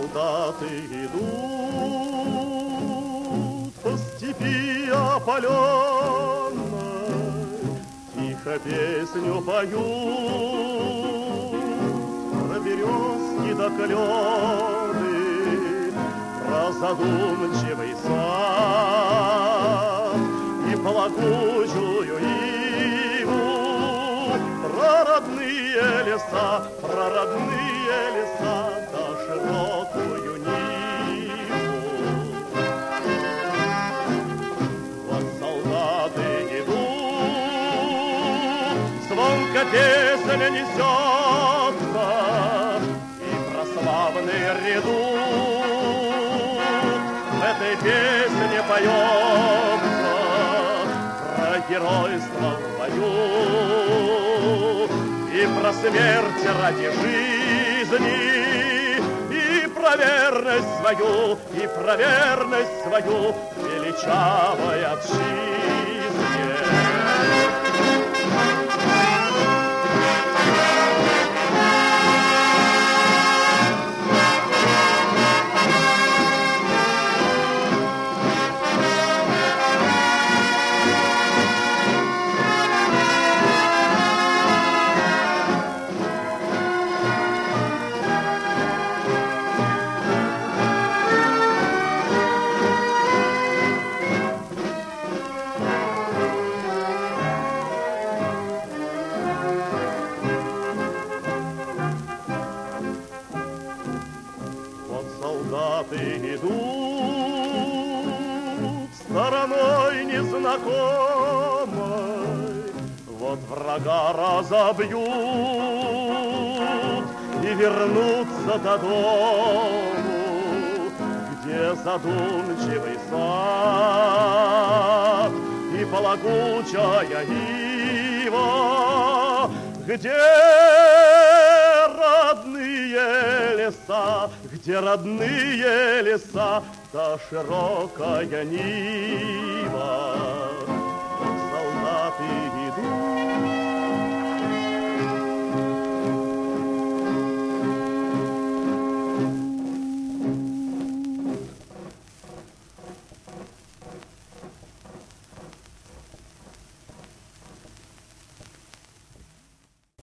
солдаты идут по степи опаленной, тихо песню поют про березки до клены, про задумчивый сад и пологучую иву, про родные леса, про родные леса да широкую Ниву. Вот солдаты идут, звонко песня несется, и про славный редут в этой песне поется про геройство в бою и про смерть ради жизни, и про верность свою, и про верность свою величавой отчизне. Солдаты идут стороной незнакомой, вот врага разобьют и вернутся до дому, где задумчивый сад и пологучая ива, где родные леса, где родные леса, да широкая Нива.